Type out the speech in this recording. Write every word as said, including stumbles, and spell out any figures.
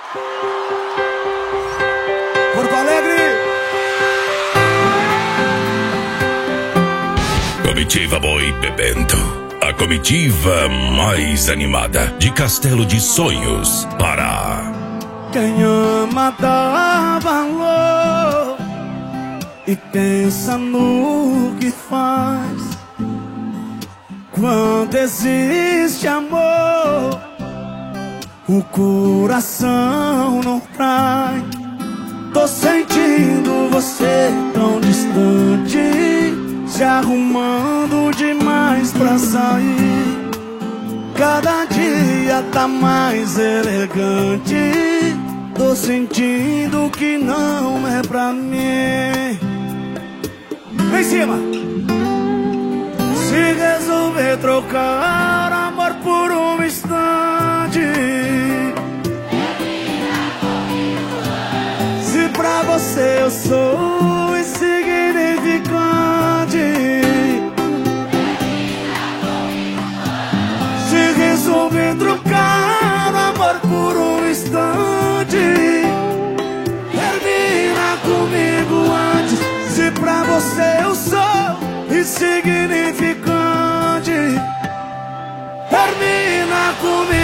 Porto Alegre. Comitiva Boi bebendo. A comitiva mais animada de Castelo de Sonhos, Pará. Quem ama dá valor e pensa no que faz. Quando existe amor, o coração não trai. Tô sentindo você tão distante, se arrumando demais pra sair. Cada dia tá mais elegante. Tô sentindo que não é pra mim. Em cima. Se resolver trocar amor por um instante, se pra você eu sou insignificante, se resolver trocar amor por um instante, termina comigo antes. Se pra você eu sou insignificante, termina comigo.